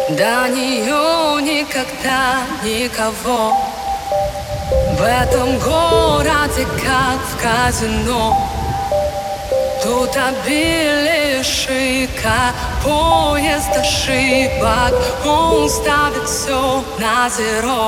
До нее никогда никого. В этом городе, как в казино. Тут обилие шика, поезд ошибок. Он ставит все на зеро.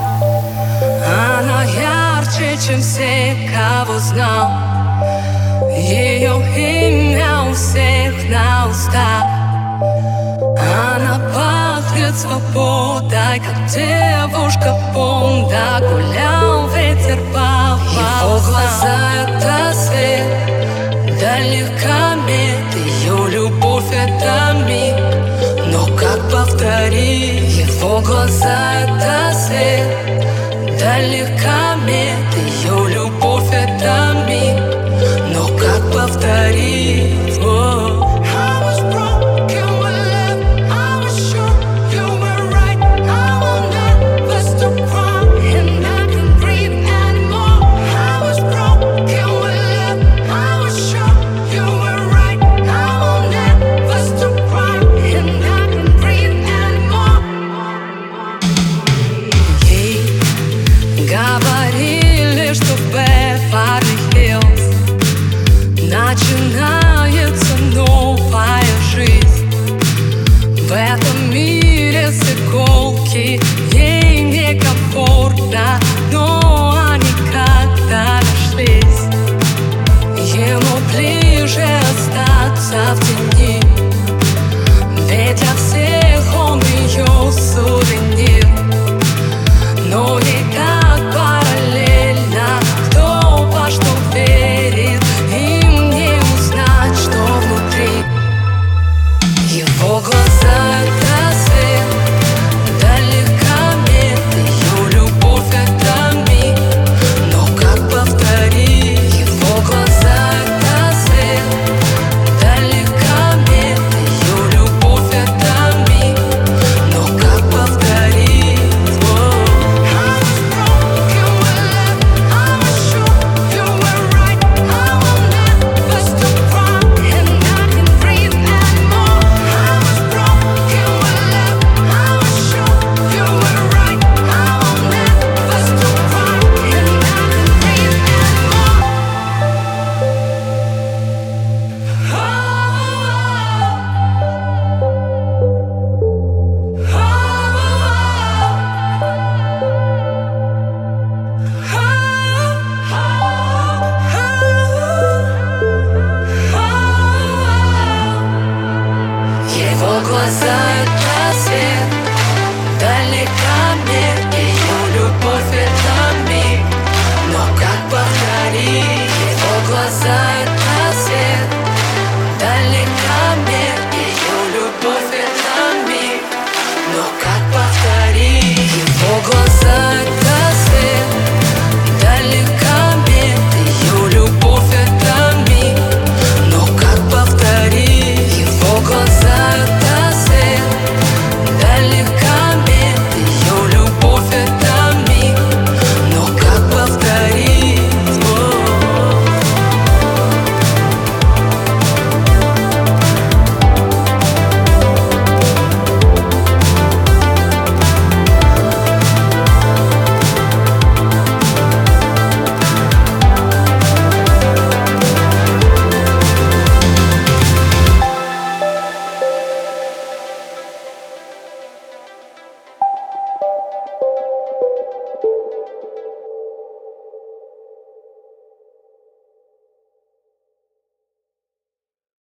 Она ярче, чем все, кого знал. Ее имя у всех на устах. Она пахнет свободой, как девушка Бонда. Гулял ветер по его глаза — это свет, да легкомет. Ее любовь — это миг, но как повторить? Его глаза — это свет, да легкомет. Ее любовь — это миг, но как повторить? Говорили, что в Беверли-Хиллз начинается новая жизнь. В этом мире с иголки ей некомфортно, но они как-то нашлись. Ему ближе остаться в тени, ведь для всех он ее сувенир. Но ей так параллельно, кто во что верит, им не узнать, что внутри. Его глаза — это свет, да легкомет. Ее любовь — это миг, но как повторить? Его глаза — это свет, да легкомет. Ее любовь — это миг, но как повторить? Его глаза